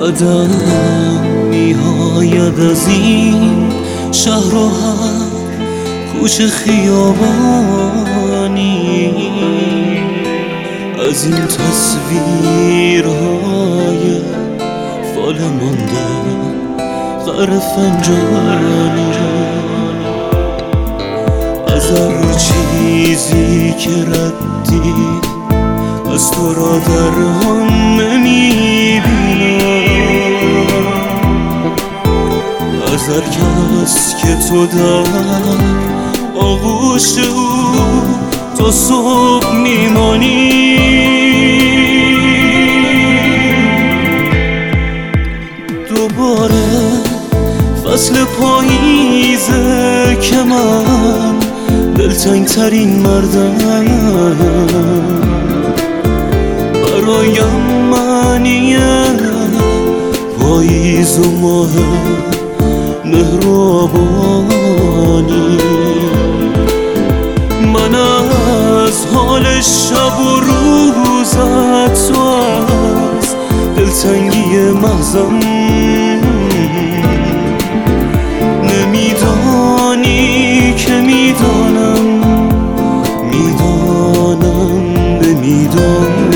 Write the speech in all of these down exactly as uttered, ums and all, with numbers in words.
بعدم میآید از این شهر و هر کوچه خیابانی، از این تصویرهای فال مانده غر فنجانی، از هر چیزی که ردی از تو را در هم نمیبینم، از هر کس که تو در آغوش او تا صبح میمانی. دوباره فصل پاییزه که من دلتنگ ترین مردم، برایم معنیه پاییز و ماه مهربانی. من از حال شب و روزت تو از دلتنگی محضم نمیدانی که میدانم، میدانم نمیدانی.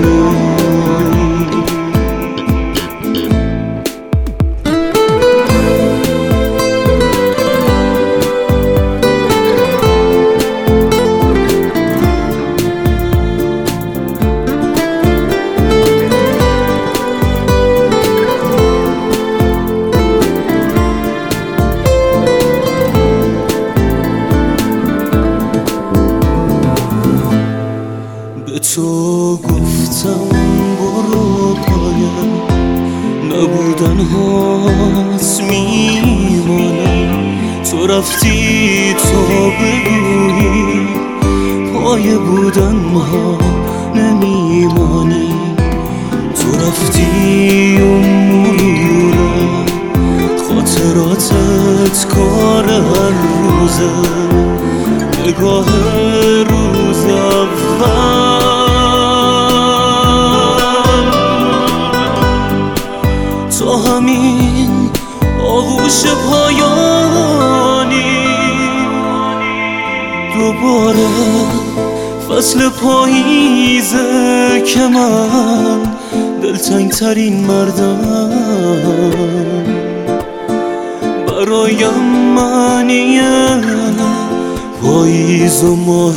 به تو گفتم برو پایم نبودن هاست میمانم، تو رفتی تا بگویی پای بودن ها نمیمانی. تو رفتی و مرورم خاطراتت کار هر روزه، نگاه روز اول تا همین آغوش پایانی. دوباره فصل پاییزه که من دلتنگ ترین مردم، برایم معنیه پاییز و ماه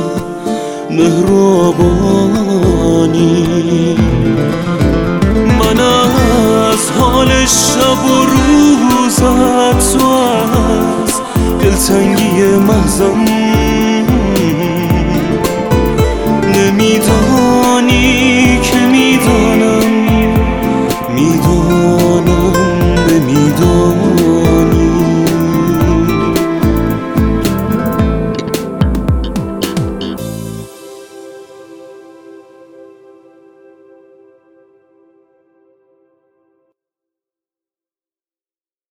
مهربانی. من از حال شب و روزت تو از دلتنگی